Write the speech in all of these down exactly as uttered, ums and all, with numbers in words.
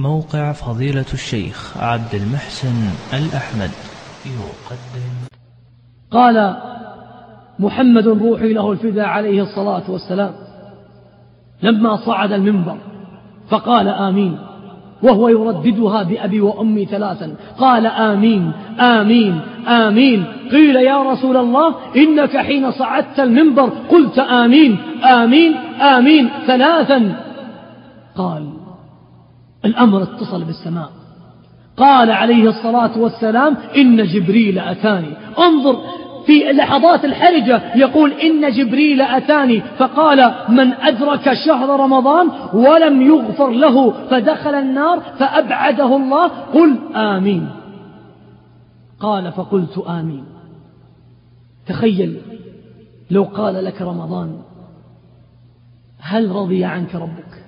موقع فضيلة الشيخ عبد المحسن الأحمد يقدم. قال محمد روحي له الفداء عليه الصلاة والسلام لما صعد المنبر فقال آمين وهو يرددها بأبي وأمي ثلاثا، قال آمين آمين آمين. قيل يا رسول الله إنك حين صعدت المنبر قلت آمين آمين آمين ثلاثا. قال الأمر اتصل بالسماء. قال عليه الصلاة والسلام إن جبريل أتاني. انظر في اللحظات الحرجة يقول إن جبريل أتاني فقال من أدرك شهر رمضان ولم يغفر له فدخل النار فأبعده الله قل آمين. قال فقلت آمين. تخيل لو قال لك رمضان هل رضي عنك ربك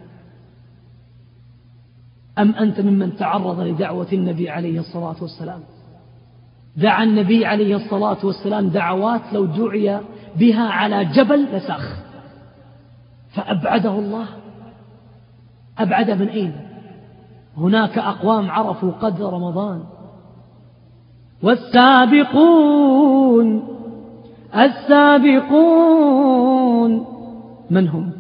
أم أنت ممن تعرض لدعوة النبي عليه الصلاة والسلام؟ دعا النبي عليه الصلاة والسلام دعوات لو دعي بها على جبل لساخ، فأبعده الله. أبعد من أين؟ هناك أقوام عرفوا قدر رمضان. والسابقون السابقون من هم؟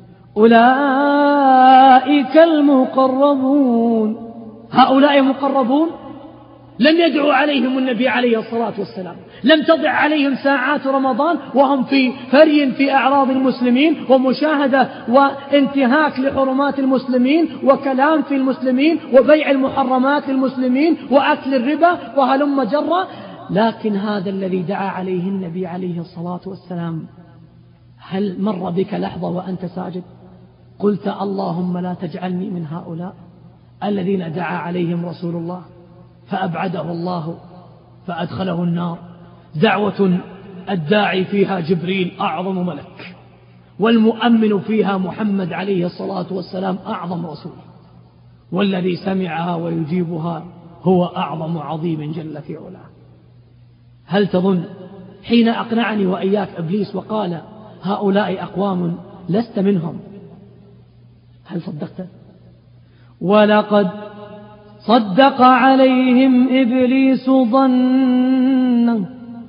أولئك المقربون. هؤلاء مقربون لم يدعو عليهم النبي عليه الصلاة والسلام، لم تضع عليهم ساعات رمضان وهم في فري في أعراض المسلمين ومشاهدة وانتهاك لحرمات المسلمين وكلام في المسلمين وبيع المحرمات للمسلمين وأكل الربا وهلم جرة. لكن هذا الذي دعا عليه النبي عليه الصلاة والسلام هل مر بك لحظة وأنت ساجد قلت اللهم لا تجعلني من هؤلاء الذين دعا عليهم رسول الله فأبعده الله فأدخله النار؟ دعوة الداعي فيها جبريل أعظم ملك، والمؤمن فيها محمد عليه الصلاة والسلام أعظم رسول، والذي سمعها ويجيبها هو أعظم عظيم جل في علاه. هل تظن حين أقنعني وإياك إبليس وقال هؤلاء أقوام لست منهم هل صدقت؟ ولقد صدق عليهم إبليس ظنه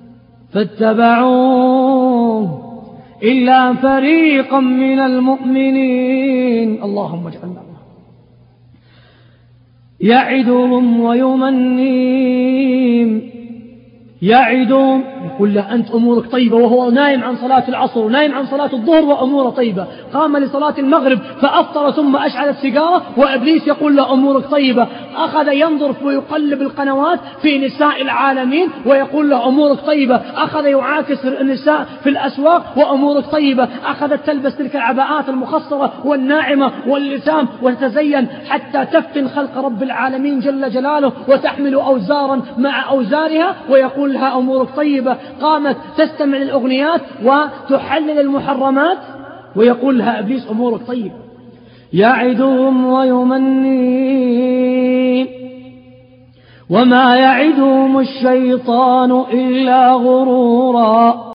فاتبعوه إلا فريقا من المؤمنين. اللهم اجعلنا يعدهم ويمنيهم. يعدهم يقول له أنت أمورك طيبة وهو نايم عن صلاة العصر ونايم عن صلاة الظهر وأموره طيبة، قام لصلاة المغرب فأفطر ثم أشعل السيجارة وإبليس يقول له أمورك طيبة. أخذ ينظر ويقلب القنوات في نساء العالمين ويقول له أمورك طيبة. أخذ يعاكس النساء في الأسواق وأمورك طيبة. أخذت تلبس تلك العباءات المخصرة والناعمة واللسام وتتزين حتى تفتن خلق رب العالمين جل جلاله وتحمل أوزارا مع أوزارها ويقول لها أمورك طيبة. قامت تستمع للأغنيات وتحلل المحرمات ويقول لها إبليس أمورك طيبة. يعدهم ويمنيهم وما يعدهم الشيطان إلا غرورا.